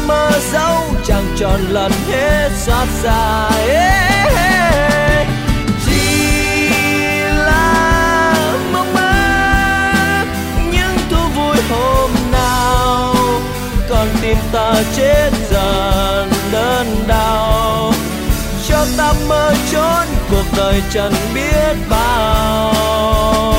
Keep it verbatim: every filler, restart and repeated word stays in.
mơ dấu chẳng tròn lần hết xót xa. Chỉ là mong mơ những thú vui hôm nào, còn tim ta chết dần đơn đau. Cho ta mơ trốn cuộc đời chẳng biết bao.